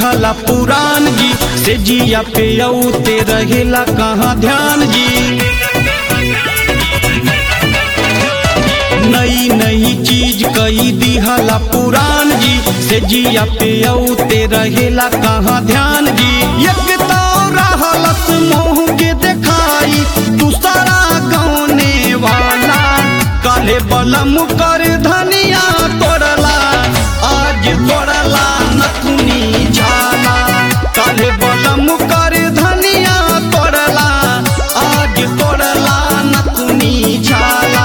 दिहला पुरान जी से जिया पे औते रहेला कहाँ ध्यान जी। नई नई चीज कई दिहला पुरान जी से जिया पे औते रहेला कहाँ ध्यान जी। एक तो रहलस मोह के देखाई दूसरा गौने वाला काले बलम कर धनिया तोड़ला आज तोड़ला नथुनी झाला। काले बलम कर धनिया तोड़ला आज तोड़ला नथुनी झाला।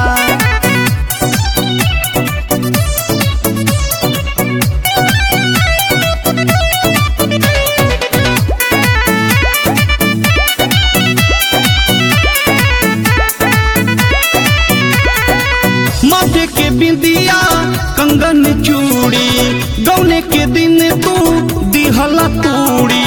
माथे के बिंदिया कंगन चूड़ी गौने के दिन तू दिहला तूड़ी।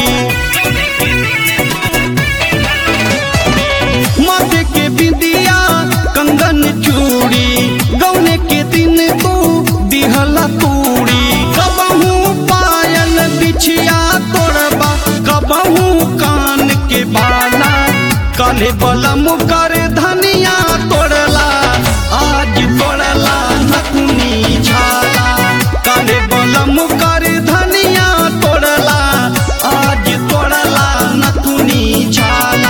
माथे के बिंदिया कंगन चूड़ी गौने के दिन तू दिहला तूड़ी। कबहू पायल बिछिया तोड़बा कबहू कान के बाला काले बलम कर धनिया तोड़ला आज तोड़ला नथुनी झाला। काले बलम कर धनिया तोड़ला आज तोड़ला नथुनी झाला।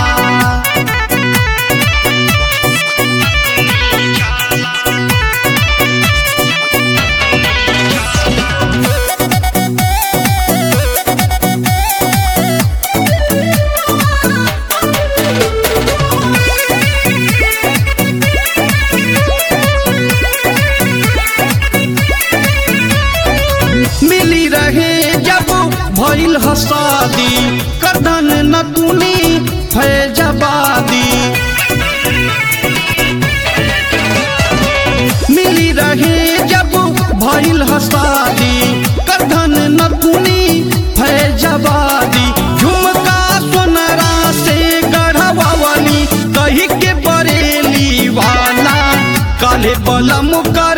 मिली रहे जब भइल हसादी करदन नथुनी फैजबादी। मिली रहे जब भइल हसादी करदन नथुनी फैजबादी। झुमका सोनरा से गढ़वाली कही के बरेली वाला काले बलम कर